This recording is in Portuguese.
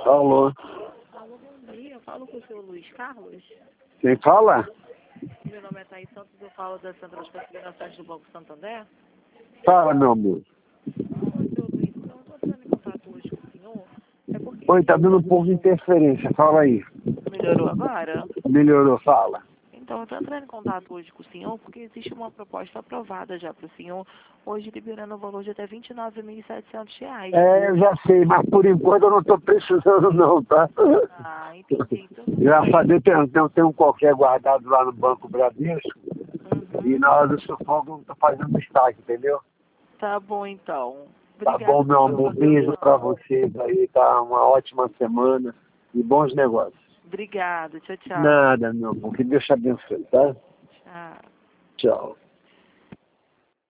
Alô? Alô, bom dia. Eu falo com o senhor Luiz Carlos. Quem fala? Meu nome é Thaís Santos, eu falo da Central de Considerações do Banco Santander. Fala, meu amor. Ô, senhor Luiz, então eu estou entrando em contato hoje com o senhor. É porque Oi, tá dando um pouco de interferência. Fala aí. melhorou agora? Melhorou, fala. Então, eu estou entrando em contato hoje com o senhor porque existe uma proposta aprovada já para o senhor, hoje liberando o valor de até R$ 29.700. É, já sei, mas por enquanto eu não tô precisando não, tá? Ah, entendi. Então, tudo Graças a bem. Deus tem um qualquer guardado lá no Banco Bradesco e Uhum. na hora do sufoco eu tô fazendo destaque, entendeu? Tá bom, então. Tá bom, Obrigada meu pela sua amor. Beijo pra atenção. vocês aí, tá? Uma ótima semana e bons negócios. Obrigada. Tchau, tchau. Nada, meu amor. Que Deus te abençoe, tá? Tchau. Tchau.